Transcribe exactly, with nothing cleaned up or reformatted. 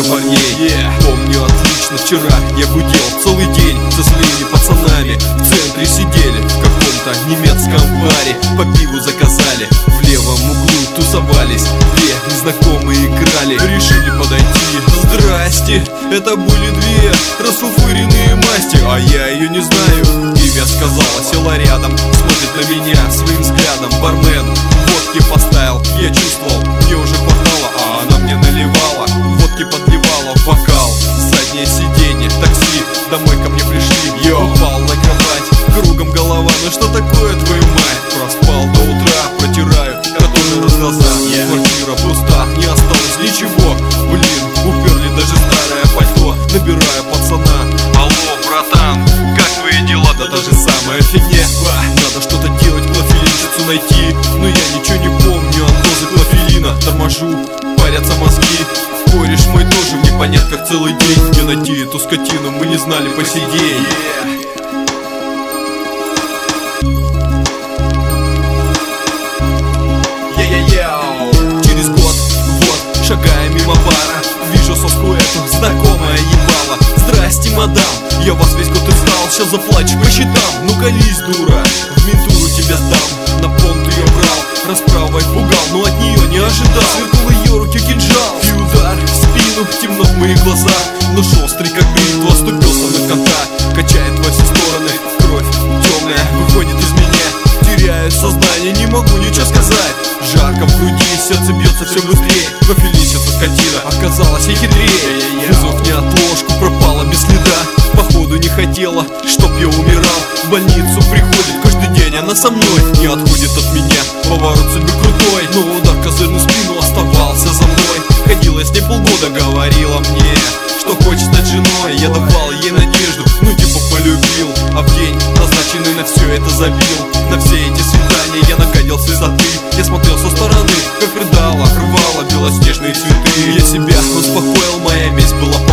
парней. yeah. Помню отлично, вчера я гудел целый день со своими пацанами. В центре сидели в каком-то немецком баре, по пиву заказали, в левом углу тусовались. Две незнакомые играли, решили подойти. Здрасте, это были две расфуфыренные масти, а я ее не знаю. Имя сказала, села рядом, смотрит на меня своим взглядом. Бармен водки поставил, я чувствовал, мне уже хватало, а она мне наливала, водки подливала в бокал. Заднее сиденье, такси, домой ко мне пришли. Я упал на кровать, кругом голова, ну что такое, твою мать? Проспал до утра, протираю который раз глаза. yeah. Квартира пуста, не осталось ничего. Блин, уперли даже старое пальто. Набираю пацана: алло, братан, как твои дела? Да та же самая фигня. Надо что-то делать, клофелинщицу найти, но я ничего не помню от дозы клофелина. Торможу, парятся мозги. Кореш мой тоже в непонятках целый день. Где найти эту скотину мы не знали по сей день. yeah. Через год, вот, шагая мимо бара, вижу соску эту, знакомая ебала. Здрасте, мадам, я вас весь год искал, сейчас заплачу по счетам. Ну колись, дура, в ментуру тебя сдам. На понт ее брал, расправой пугал, но от нее не ожидал. Сверкнул ее руки кинжал, и удар в спину, темно в моих глазах. Нож острый, как бритва, ступился на конта. Качает во все стороны, кровь темная выходит из меня. Теряю сознание, не могу ничего сказать. Жарко в груди, сердце бьется все быстрее. Клофелинщица скотина оказалась и хитрее. Вызов неотложку, пропала без следа. Походу не хотела, чтоб я умирал. В больницу приходит каждый день, она со мной не отходит от меня. Поворот судьбы крутой, но удар козырную спину оставался за мной. Ходила с ней полгода, говорила мне, что хочет стать женой. Я давал ей надежду, ну типа полюбил. А в день, назначенный на все это, забил. На все эти свидания я нагадил с высоты. Я смотрел со стороны, как рыдала, рвала белоснежные цветы. Я себя успокоил, моя месть была